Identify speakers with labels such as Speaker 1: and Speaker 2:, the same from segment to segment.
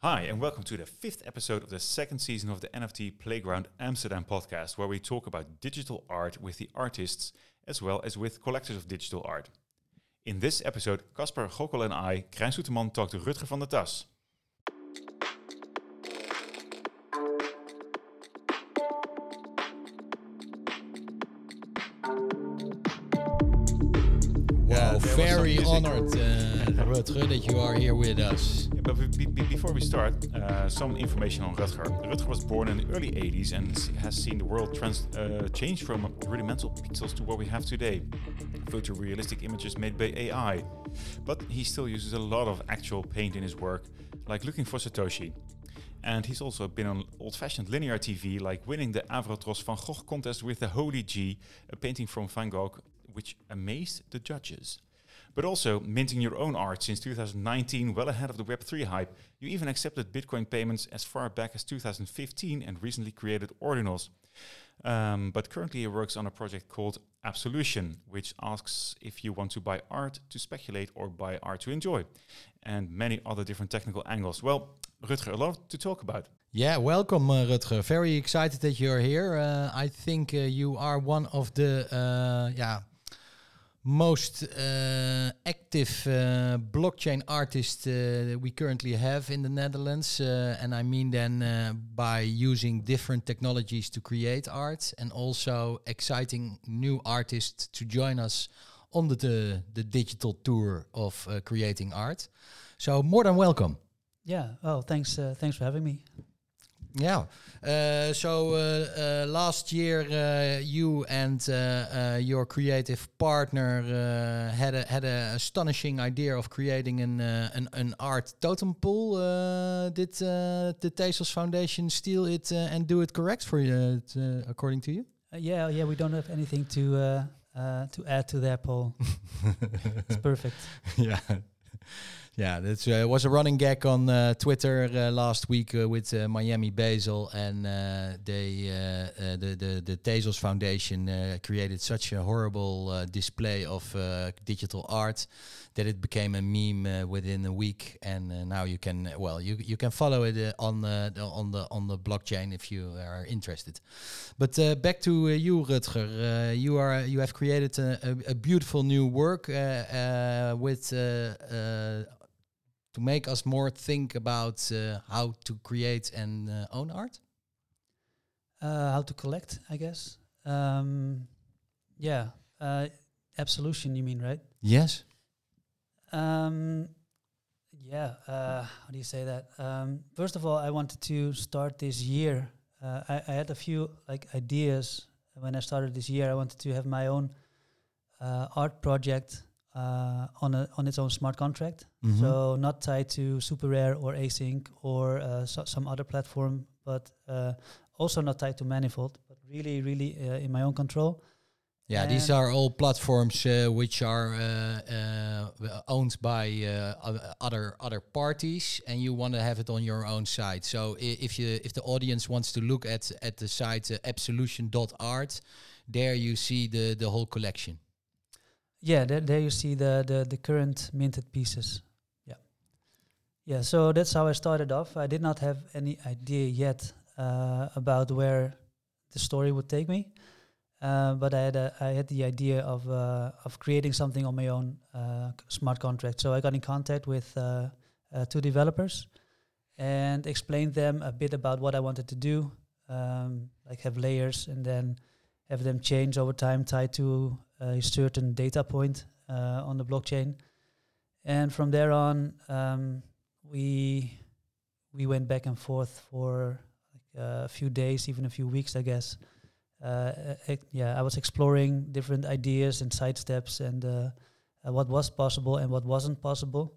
Speaker 1: Hi, and welcome to the 5th episode of the 2nd season of the NFT Playground Amsterdam podcast, where we talk about digital art with the artists as well as with collectors of digital art. In this episode, Casper Gokkel and I, Krijn Soeterman, talk to Rutger van der Tas.
Speaker 2: Wow, very honored, Rutger, that you are here with us.
Speaker 1: Yeah, but before we start, some information on Rutger. Rutger was born in the early 80s and has seen the world change from rudimental pixels to what we have today. Photorealistic images made by AI. But he still uses a lot of actual paint in his work, like Looking for Satoshi. And he's also been on old-fashioned linear TV, like winning the Avrotros van Gogh contest with the Holy G, a painting from Van Gogh, which amazed the judges. But also minting your own art since 2019, well ahead of the Web3 hype. You even accepted Bitcoin payments as far back as 2015 and recently created Ordinals. But currently he works on a project called Absolution, which asks if you want to buy art to speculate or buy art to enjoy, and many other different technical angles. Well, Rutger, a lot to talk about.
Speaker 2: Yeah, welcome, Rutger. Very excited that you're here. I think you are one of the most active blockchain artists we currently have in the Netherlands. And I mean then by using different technologies to create art, and also exciting new artists to join us on the digital tour of creating art. So more than welcome.
Speaker 3: Yeah, well, thanks for having me.
Speaker 2: Yeah. Last year, you and your creative partner had an astonishing idea of creating an art totem pool. Did the Tezos Foundation steal it and do it correct for you, according to you?
Speaker 3: Yeah. We don't have anything to add to that poll. It's perfect.
Speaker 2: Yeah. Yeah, that was a running gag on Twitter last week with Miami Basel, and the Tezos Foundation created such a horrible display of digital art that it became a meme within a week. And now you can you can follow it on the blockchain if you are interested. But back to you, Rutger. You have created a beautiful new work with. To make us more think about how to create and own art?
Speaker 3: How to collect, I guess. Absolution, you mean, right?
Speaker 2: Yes.
Speaker 3: How do you say that? First of all, I wanted to start this year. I had a few ideas when I started this year. I wanted to have my own art project on its own smart contract, so not tied to SuperRare or Async or some other platform, but also not tied to Manifold, but really in my own control.
Speaker 2: Yeah, and these are all platforms which are owned by other parties, and you want to have it on your own site. So if the audience wants to look at the site absolution.art, there you see the whole collection.
Speaker 3: Yeah, there you see the current minted pieces. Yeah. So that's how I started off. I did not have any idea yet about where the story would take me, but I had the idea of creating something on my own smart contract. So I got in contact with 2 developers and explained them a bit about what I wanted to do, like have layers and then have them change over time, tied to a certain data point on the blockchain. And from there on, we went back and forth for a few days, even a few weeks, I guess. I was exploring different ideas and side steps and what was possible and what wasn't possible.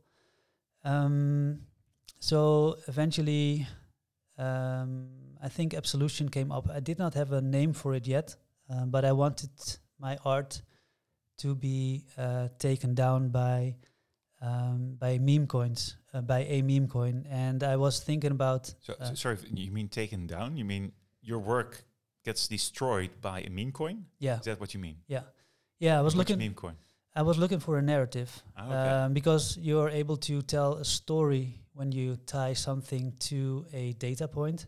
Speaker 3: So eventually, I think Absolution came up. I did not have a name for it yet, but I wanted my art to be taken down by meme coins, by a meme coin. And I was thinking about...
Speaker 1: Sorry, you mean taken down? You mean your work gets destroyed by a meme coin?
Speaker 3: Yeah.
Speaker 1: Is that what you mean?
Speaker 3: Yeah. I was looking...
Speaker 1: meme coin?
Speaker 3: I was looking for a narrative, because you're able to tell a story when you tie something to a data point.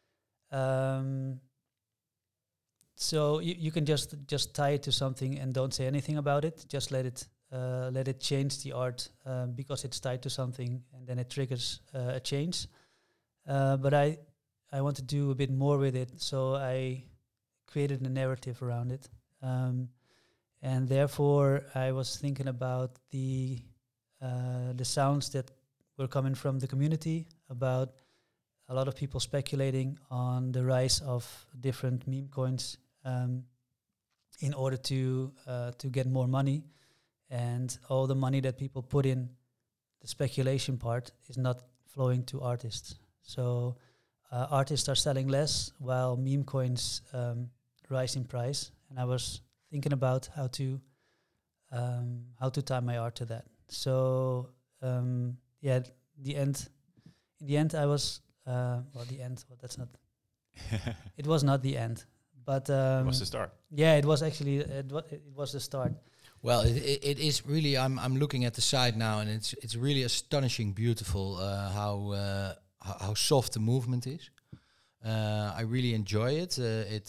Speaker 3: So you can just tie it to something and don't say anything about it. Just let it change the art because it's tied to something, and then it triggers a change. But I want to do a bit more with it, so I created a narrative around it. And therefore, I was thinking about the sounds that were coming from the community, about a lot of people speculating on the rise of different meme coins in order to get more money, and all the money that people put in the speculation part is not flowing to artists. So artists are selling less while meme coins rise in price, and I was thinking about how to tie my art to that. So in the end I was that's not it was not the end, but
Speaker 1: it was the start.
Speaker 3: Yeah, it was actually it was the start.
Speaker 2: Well, it is really. I'm looking at the site now, and it's really astonishing, beautiful how soft the movement is. I really enjoy it.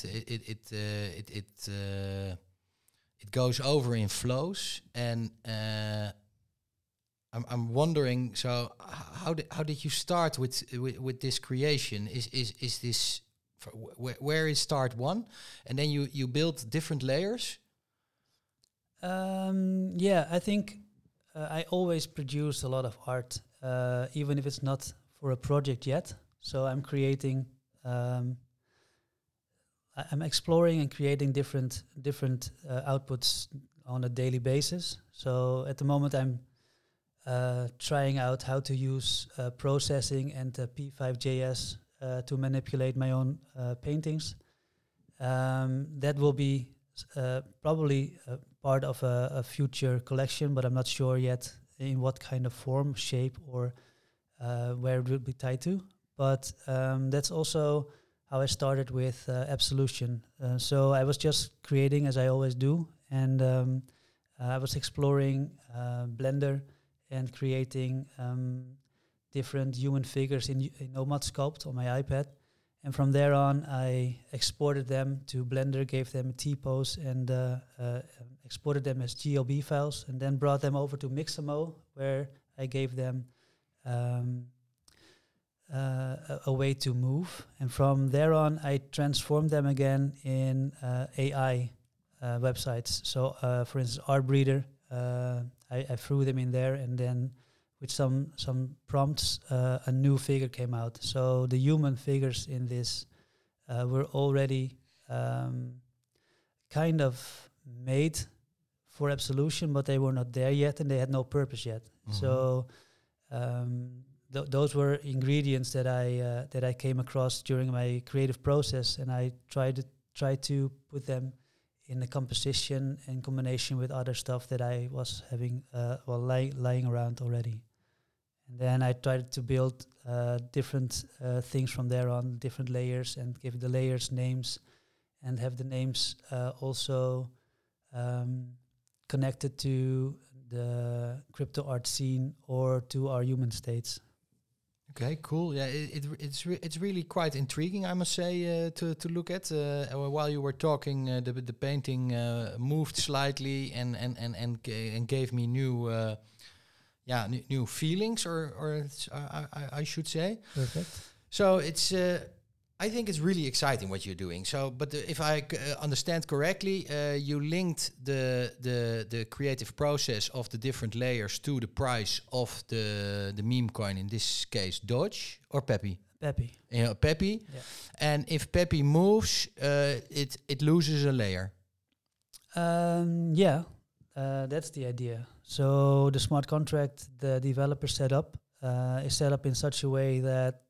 Speaker 2: It goes over in flows, and I'm wondering. So how did you start with this creation? Is this where is start one, and then you build different layers?
Speaker 3: I think I always produce a lot of art, even if it's not for a project yet. So I'm creating. I'm exploring and creating different outputs on a daily basis. So at the moment, I'm trying out how to use processing and P5.js to manipulate my own paintings. That will be probably part of a future collection, but I'm not sure yet in what kind of form, shape, or where it will be tied to. But that's also how I started with Absolution. So I was just creating as I always do, and I was exploring Blender and creating different human figures in Nomad Sculpt on my iPad. And from there on, I exported them to Blender, gave them a T-pose, and exported them as GLB files, and then brought them over to Mixamo, where I gave them a way to move. And from there on, I transformed them again in AI websites. So, for instance, Artbreeder, I threw them in there, and then with some prompts, a new figure came out. So the human figures in this were already kind of made for Absolution, but they were not there yet, and they had no purpose yet. Mm-hmm. So those were ingredients that I came across during my creative process, and I tried to put them in the composition in combination with other stuff that I was having lying around already. And then I tried to build different things from there on, different layers, and give the layers names, and have the names also connected to the crypto art scene or to our human states.
Speaker 2: Okay, cool. Yeah, it's really quite intriguing, I must say, to look at. While you were talking, the painting moved slightly and gave me new new feelings, or I should say.
Speaker 3: Perfect.
Speaker 2: So it's I think it's really exciting what you're doing. So, but if I understand correctly, you linked the creative process of the different layers to the price of the meme coin, in this case Doge or Peppy.
Speaker 3: Peppy.
Speaker 2: Peppy. Yeah. And if Peppy moves, it loses a layer.
Speaker 3: That's the idea. So the smart contract the developer set up is set up in such a way that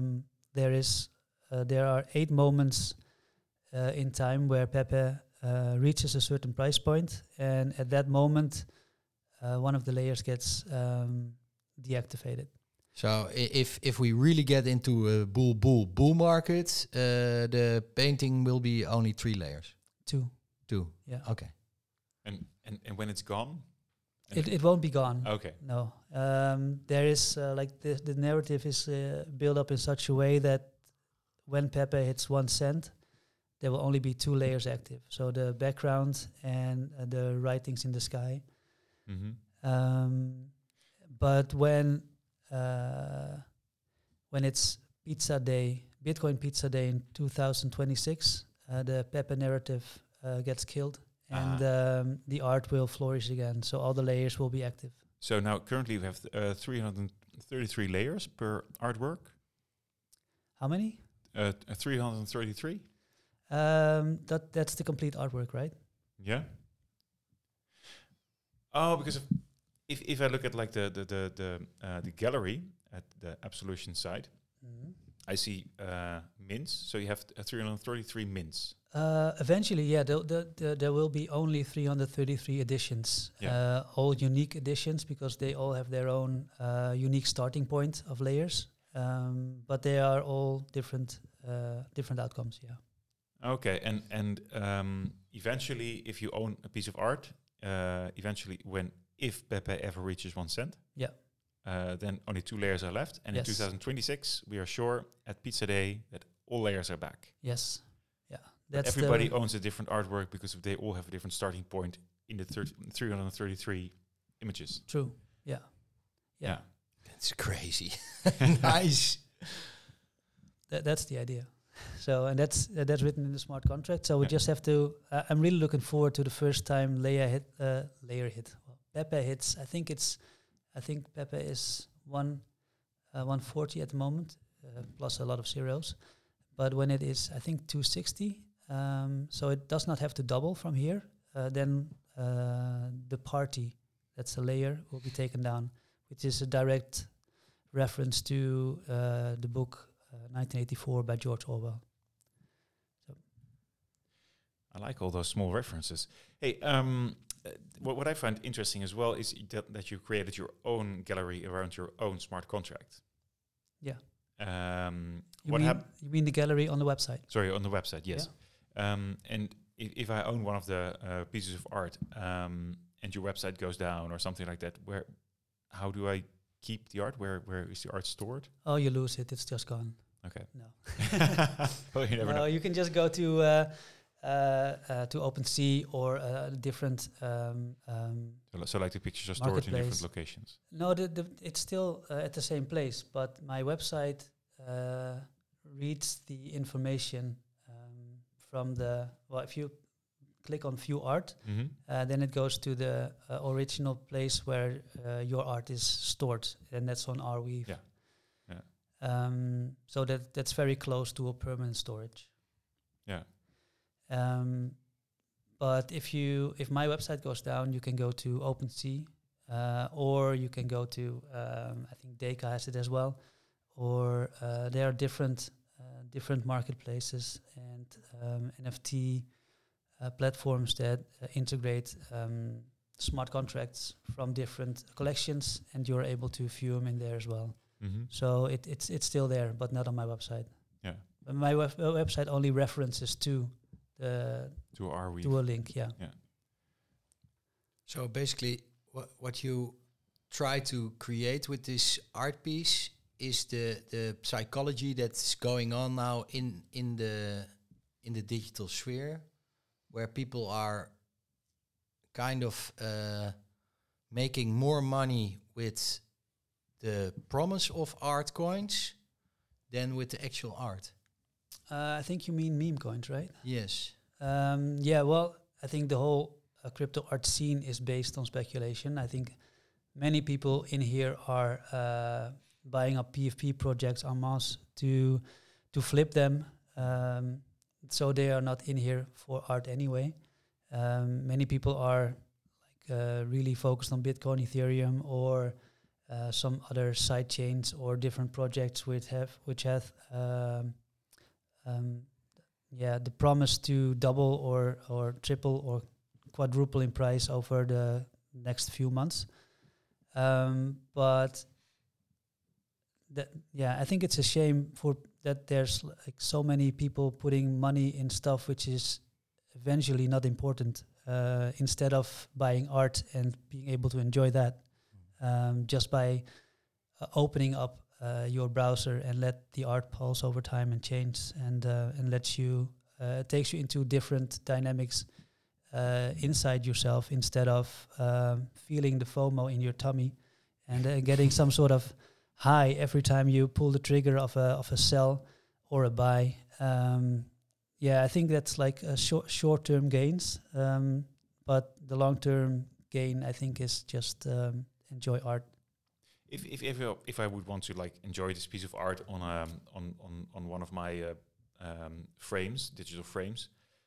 Speaker 3: there are 8 moments in time where Pepe reaches a certain price point, and at that moment, one of the layers gets deactivated.
Speaker 2: So if we really get into a bull market, the painting will be only 3 layers.
Speaker 3: 2.
Speaker 2: Two.
Speaker 3: Yeah.
Speaker 2: Okay.
Speaker 1: And when it's gone,
Speaker 3: It won't be gone.
Speaker 1: Okay.
Speaker 3: No. There is like the narrative is built up in such a way that when Pepe hits 1 cent, there will only be 2 layers active. So the background and the writings in the sky.
Speaker 1: Mm-hmm.
Speaker 3: But when it's Pizza Day, Bitcoin Pizza Day in 2026, the Pepe narrative gets killed, and the art will flourish again. So all the layers will be active.
Speaker 1: So now currently we have 333 layers per artwork.
Speaker 3: How many?
Speaker 1: 333.
Speaker 3: That's the complete artwork, right?
Speaker 1: Yeah. Oh, because if I look at like the gallery at the Absolution side, I see mints. So you have 333 mints.
Speaker 3: Eventually, yeah, there will be only 333 editions, all unique editions, because they all have their own unique starting point of layers. But they are all different outcomes. Yeah.
Speaker 1: Okay, and eventually, if you own a piece of art, eventually, if Pepe ever reaches 1 cent, then only 2 layers are left, and in 2026, we are sure at Pizza Day that all layers are back.
Speaker 3: Yes. That's
Speaker 1: everybody owns a different artwork because they all have a different starting point in the 333 images.
Speaker 3: True. Yeah.
Speaker 2: That's crazy. Nice.
Speaker 3: That's the idea. So, and that's written in the smart contract. So we just have to. I'm really looking forward to the first time layer hit. Well, Pepe hits. I think Pepe is 140 at the moment, plus a lot of zeros. But when it is, I think 260. So it does not have to double from here. Then the party, that's a layer, will be taken down, which is a direct reference to the book 1984 by George Orwell. So
Speaker 1: I like all those small references. Hey, what I find interesting as well is that you created your own gallery around your own smart contract.
Speaker 3: Yeah.
Speaker 1: You
Speaker 3: mean the gallery on the website?
Speaker 1: Sorry, on the website, yes. Yeah. And if I own one of the pieces of art and your website goes down or something like that, how do I keep the art? Where is the art stored?
Speaker 3: Oh, you lose it. It's just gone.
Speaker 1: Okay.
Speaker 3: No.
Speaker 1: Well, you never know.
Speaker 3: You can just go to OpenSea or different.
Speaker 1: So like the pictures are stored in different locations.
Speaker 3: No, it's still at the same place, but my website reads the information from the. Well, if you click on View Art, then it goes to the original place where your art is stored, and that's on Arweave.
Speaker 1: Yeah.
Speaker 3: So that's very close to a permanent storage.
Speaker 1: Yeah.
Speaker 3: But if my website goes down, you can go to OpenSea, or you can go to I think Deka has it as well, or there are different marketplaces and NFT platforms that integrate smart contracts from different collections, and you're able to view them in there as well. So it's still there, but not on my website.
Speaker 1: Yeah.
Speaker 3: But my website only references to
Speaker 1: Arweave.
Speaker 3: To a link. Yeah.
Speaker 2: So basically, what you try to create with this art piece is the psychology that's going on now in the digital sphere, where people are kind of making more money with the promise of art coins than with the actual art.
Speaker 3: I think you mean meme coins, right?
Speaker 2: Yes.
Speaker 3: Well, I think the whole crypto art scene is based on speculation. I think many people in here are buying up PFP projects en masse to flip them. So they are not in here for art anyway. Many people are really focused on Bitcoin, Ethereum, or some other side chains or different projects which have the promise to double or triple or quadruple in price over the next few months. But I think it's a shame that there's like so many people putting money in stuff which is eventually not important instead of buying art and being able to enjoy that just by opening up your browser and let the art pulse over time and change and lets you takes you into different dynamics inside yourself instead of feeling the FOMO in your tummy and getting some sort of high every time you pull the trigger of a sell or a buy. I think that's like a short-term gains, but the long-term gain, I think, is just enjoy art.
Speaker 1: If I would want to like enjoy this piece of art on one of my frames, digital frames,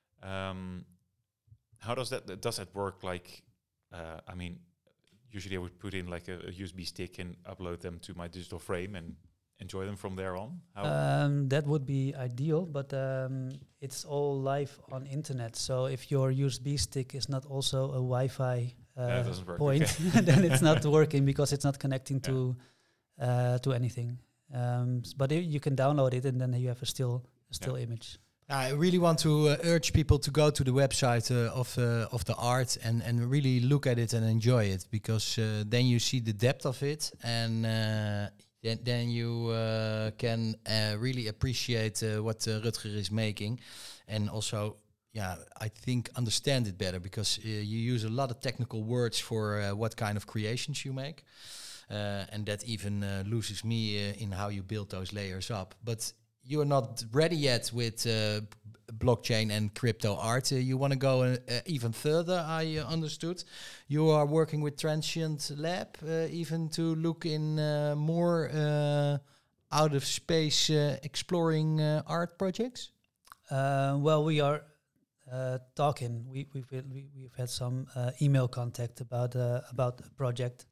Speaker 1: how does that work? Like, I mean, usually I would put in like a USB stick and upload them to my digital frame and enjoy them from there on.
Speaker 3: That would be ideal, but it's all live on internet. So if your USB stick is not also a Wi-Fi point, okay. Then it's not working because it's not connecting to anything. But you can download it, and then you have a still image.
Speaker 2: I really want to urge people to go to the website of the art and really look at it and enjoy it, because then you see the depth of it, and then you can really appreciate what Rutger is making, and also, I think understand it better, because you use a lot of technical words for what kind of creations you make, and that even loses me in how you build those layers up. But you are not ready yet with blockchain and crypto art. You want to go even further, I understood. You are working with Transient Lab, even to look in more out of space exploring art projects?
Speaker 3: Well, we are talking. We've had some email contact about the project.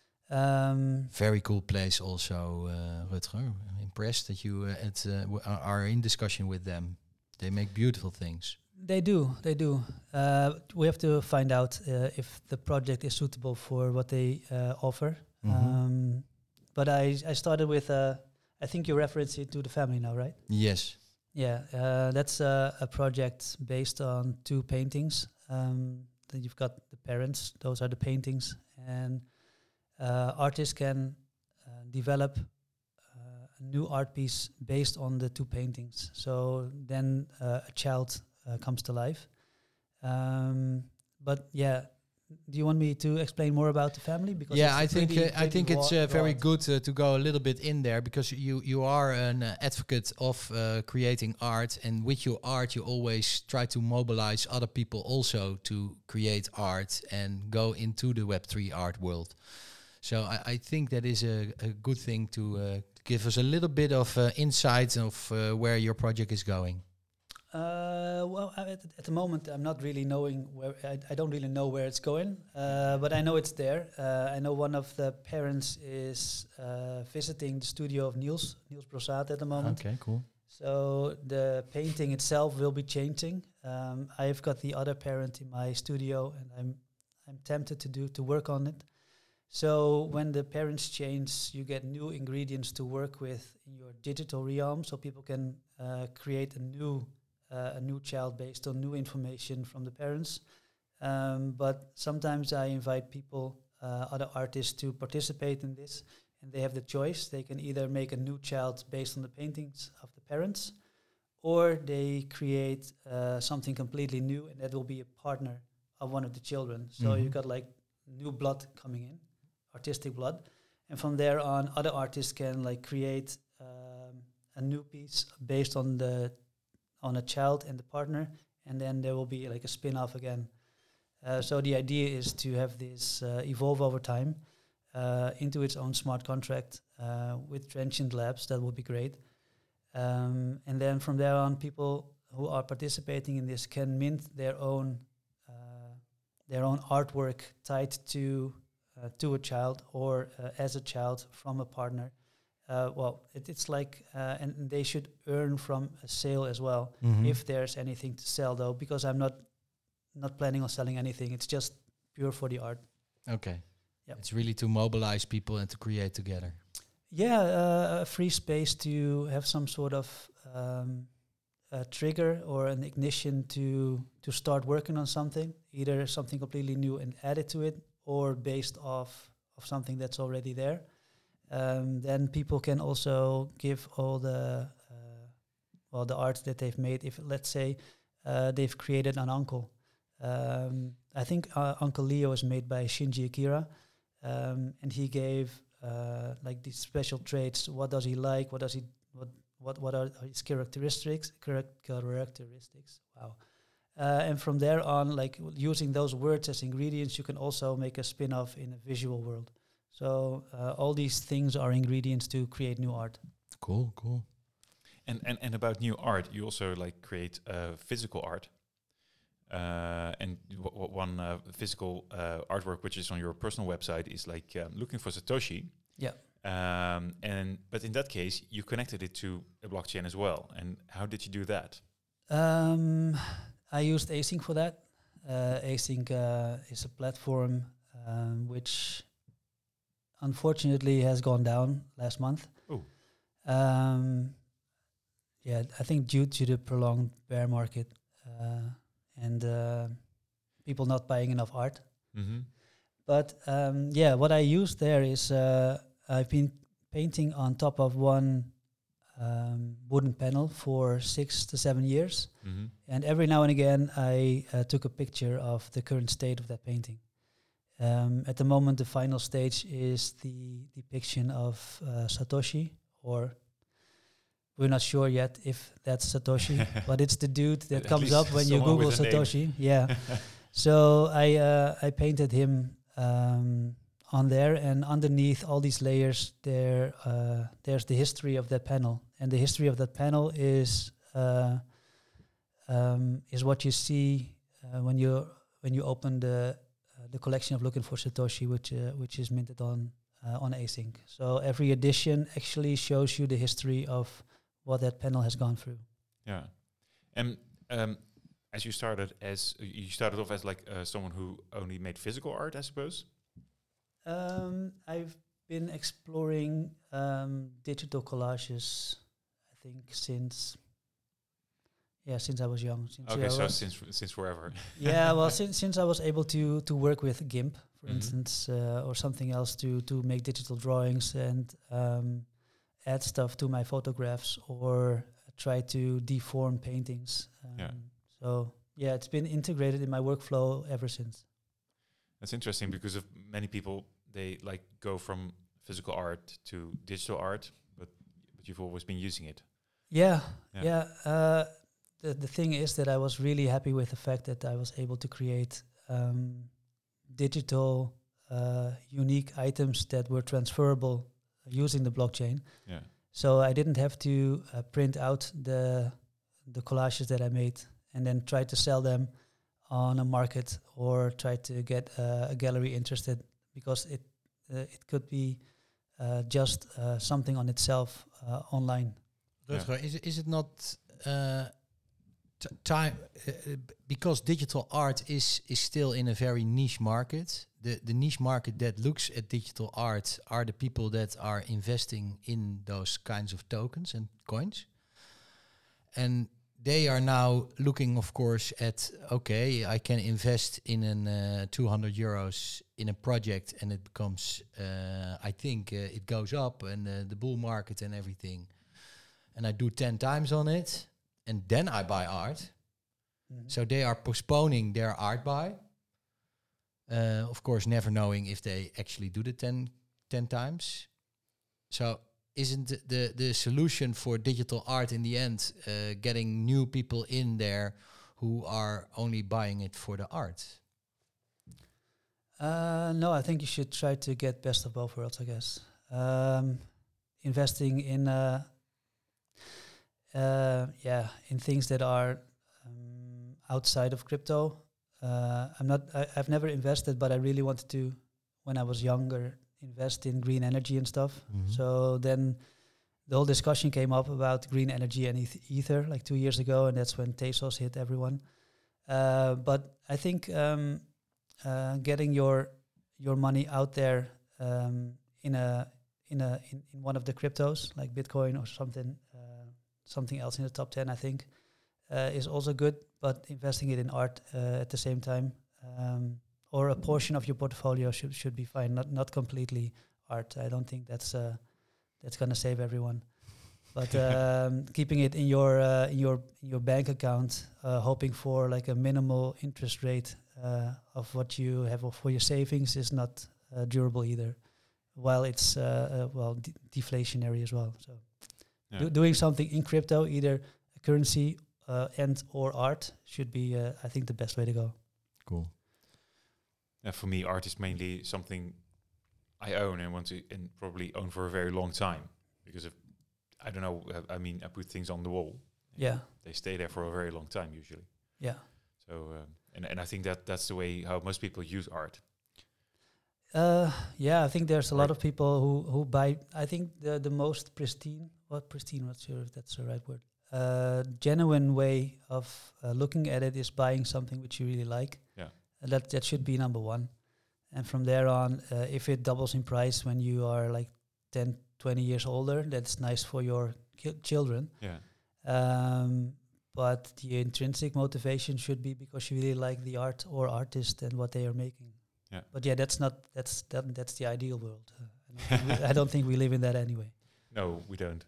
Speaker 2: Very cool place also, Rutger. I'm impressed that you are in discussion with them. They make beautiful things.
Speaker 3: They do. We have to find out if the project is suitable for what they offer. Mm-hmm. But I started with, I think you reference it to the family now, right?
Speaker 2: Yes.
Speaker 3: Yeah, that's a project based on 2 paintings. Then you've got the parents, those are the paintings, and artists can develop a new art piece based on the 2 paintings. So then a child comes to life. But do you want me to explain more about the family? Because
Speaker 2: I think it's very good to go a little bit in there, because you are an advocate of creating art, and with your art you always try to mobilize other people also to create art and go into the Web3 art world. So I think that is a good thing to give us a little bit of insight of where your project is going.
Speaker 3: Well, at the moment, I'm not really knowing where. I don't really know where it's going, but I know it's there. I know one of the parents is visiting the studio of Niels Brossaat at the moment.
Speaker 2: Okay, cool.
Speaker 3: So the painting itself will be changing. I've got the other parent in my studio, and I'm tempted to work on it. So when the parents change, you get new ingredients to work with in your digital realm, so people can create a new child based on new information from the parents. But sometimes I invite people, other artists, to participate in this, and they have the choice. They can either make a new child based on the paintings of the parents, or they create something completely new, and that will be a partner of one of the children. So you've got like new blood coming in, artistic blood, and from there on, other artists can like create a new piece based on a child and the partner, and then there will be like a spin-off again. So the idea is to have this evolve over time into its own smart contract with Transient Labs. That would be great. And then from there on, people who are participating in this can mint their own artwork tied to a child or as a child from a partner. It's like, and they should earn from a sale as well, if there's anything to sell, though, because I'm not planning on selling anything. It's just pure for the art.
Speaker 2: Okay. Yep. It's really to mobilize people and to create together.
Speaker 3: Yeah, a free space to have some sort of a trigger or an ignition to start working on something, either something completely new and added to it, or based off of something that's already there. Then people can also give all the the art that they've made. If let's say they've created an uncle, I think Uncle Leo is made by Shinji Akira, and he gave like these special traits. What does he like? What are his characteristics? Characteristics. Wow. And from there on, like using those words as ingredients, you can also make a spin-off in a visual world. So all these things are ingredients to create new art.
Speaker 2: Cool.
Speaker 1: And about new art, you also like create physical art. And one physical artwork which is on your personal website is like looking for Satoshi.
Speaker 3: Yeah.
Speaker 1: But in that case, you connected it to a blockchain as well. And how did you do that?
Speaker 3: I used Async for that. Async is a platform which unfortunately has gone down last month.
Speaker 1: Oh.
Speaker 3: Yeah, I think due to the prolonged bear market and people not buying enough art.
Speaker 1: Mm-hmm.
Speaker 3: But what I used there is I've been painting on top of one wooden panel for 6 to 7 years.
Speaker 1: Mm-hmm.
Speaker 3: And every now and again, I took a picture of the current state of that painting. At the moment, the final stage is the depiction of Satoshi, or we're not sure yet if that's Satoshi, but it's the dude that comes up when you Google Satoshi. Yeah. So I painted him on there, and underneath all these layers, there's the history of that panel, and the history of that panel is what you see when you open the collection of Looking for Satoshi, which is minted on Async. So every edition actually shows you the history of what that panel has gone through.
Speaker 1: Yeah, and as you started off as like someone who only made physical art, I suppose.
Speaker 3: I've been exploring digital collages, I think since I was young.
Speaker 1: Since forever.
Speaker 3: Yeah, well, since I was able to work with GIMP, for instance, or something else to make digital drawings and add stuff to my photographs or try to deform paintings. So yeah, it's been integrated in my workflow ever since.
Speaker 1: That's interesting because of many people, they like go from physical art to digital art, but you've always been using it.
Speaker 3: Yeah. The thing is that I was really happy with the fact that I was able to create digital unique items that were transferable using the blockchain.
Speaker 1: Yeah.
Speaker 3: So I didn't have to print out the collages that I made and then try to sell them on a market or try to get a gallery interested, because it could be just something on itself online.
Speaker 2: Rutger, is it not time because digital art is still in a very niche market? The niche market that looks at digital art are the people that are investing in those kinds of tokens and coins. And they are now looking, of course, at, okay, I can invest in an 200 euros in a project and it becomes, I think it goes up and the bull market and everything. And I do 10 times on it and then I buy art. Mm-hmm. So they are postponing their art buy. Of course, never knowing if they actually do the 10 times. So isn't the solution for digital art in the end getting new people in there who are only buying it for the art?
Speaker 3: No, I think you should try to get best of both worlds, I guess. Investing in in things that are outside of crypto. I've never invested, but I really wanted to, when I was younger, invest in green energy and stuff. Mm-hmm. So then the whole discussion came up about green energy and ether like 2 years ago, and that's when Tezos hit everyone. But I think getting your money out there in one of the cryptos like Bitcoin or something else in the top 10, I think is also good, but investing it in art at the same time, or a portion of your portfolio should be fine. Not completely art. I don't think that's gonna save everyone. But keeping it in your bank account, hoping for like a minimal interest rate of what you have for your savings is not durable either. While it's deflationary as well. So doing something in crypto, either a currency and or art, should be I think the best way to go.
Speaker 2: Cool.
Speaker 1: For me, art is mainly something I own and want to and probably own for a very long time, because if I don't know, I mean, I put things on the wall.
Speaker 3: Yeah,
Speaker 1: they stay there for a very long time usually.
Speaker 3: Yeah.
Speaker 1: So and I think that's the way how most people use art.
Speaker 3: I think there's a lot of people who buy. I think the most pristine. Not sure if that's the right word. Genuine way of looking at it is buying something which you really like.
Speaker 1: Yeah.
Speaker 3: And that should be number one. And from there on, if it doubles in price when you are like 10, 20 years older, that's nice for your children.
Speaker 1: Yeah.
Speaker 3: But the intrinsic motivation should be because you really like the art or artist and what they are making.
Speaker 1: Yeah.
Speaker 3: But yeah, that's the ideal world. I don't think we live in that anyway.
Speaker 1: No, we don't.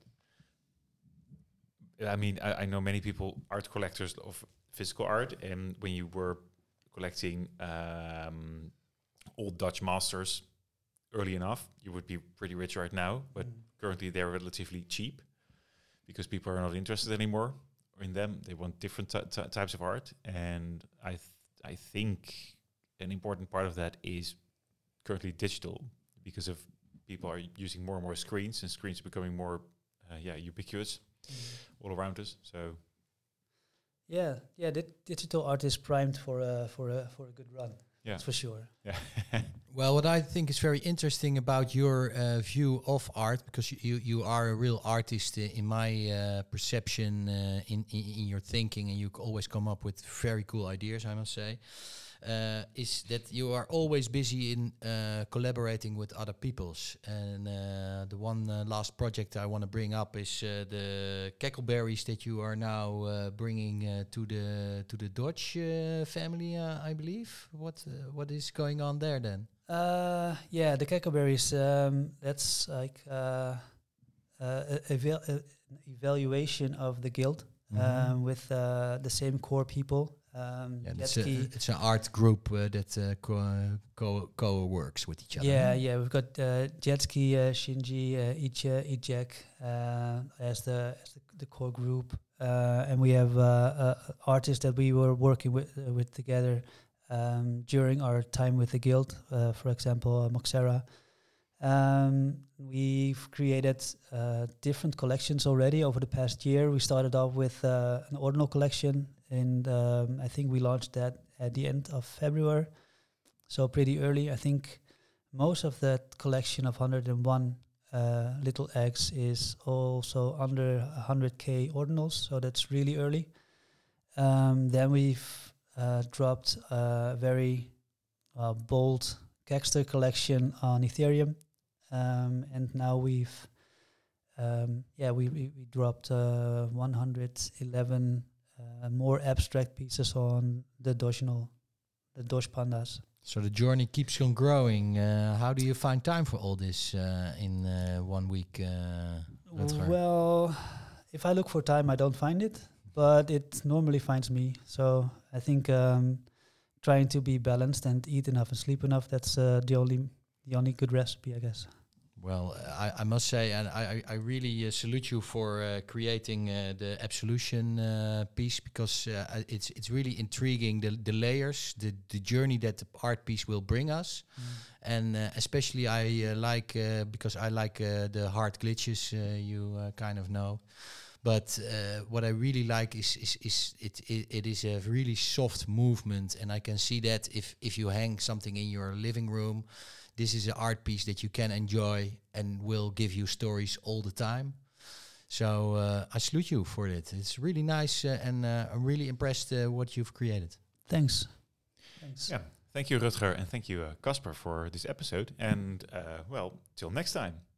Speaker 1: I mean, I know many people, art collectors of physical art, and when you were collecting old Dutch masters early enough, you would be pretty rich right now. But currently they're relatively cheap because people are not interested anymore in them. They want different types of art. And I think an important part of that is currently digital, because of people are using more and more screens, and screens are becoming more ubiquitous all around us. So
Speaker 3: digital art is primed for a good run. Yeah, that's for sure.
Speaker 1: Yeah.
Speaker 2: Well, what I think is very interesting about your view of art, because you are a real artist in my perception, in your thinking, and you always come up with very cool ideas, I must say, is that you are always busy in collaborating with other peoples. And the one last project I want to bring up is the cackleberries that you are now bringing to the Dodge family, I believe. What is going on there then?
Speaker 3: The cackleberries. That's like evaluation of the guild with the same core people.
Speaker 2: It's an art group that co-works with each other.
Speaker 3: Yeah. We've got Jetski, Shinji, Ijek as the core group, and we have artists that we were working with together during our time with the guild. For example, Moxera. We've created different collections already over the past year. We started off with an ordinal collection, and I think we launched that at the end of February, so pretty early. I think most of that collection of 101 little eggs is also under 100k ordinals, so that's really early. Then we've dropped a very bold Kekster collection on Ethereum, and now we dropped 111 more abstract pieces on the Doge pandas.
Speaker 2: So the journey keeps on growing. How do you find time for all this in 1 week?
Speaker 3: Well, if I look for time, I don't find it, but it normally finds me. So I think trying to be balanced and eat enough and sleep enough, that's the only good recipe, I guess.
Speaker 2: Well, I must say, and I really salute you for creating the Absolution piece, because it's really intriguing, the layers, the journey that the art piece will bring us. And especially I like, because I like the hard glitches, you kind of know. But what I really like is it is a really soft movement, and I can see that if you hang something in your living room, this is an art piece that you can enjoy and will give you stories all the time. So I salute you for it. It's really nice, and I'm really impressed what you've created.
Speaker 3: Thanks.
Speaker 1: Yeah, thank you, Rutger, and thank you, Casper, for this episode. And till next time.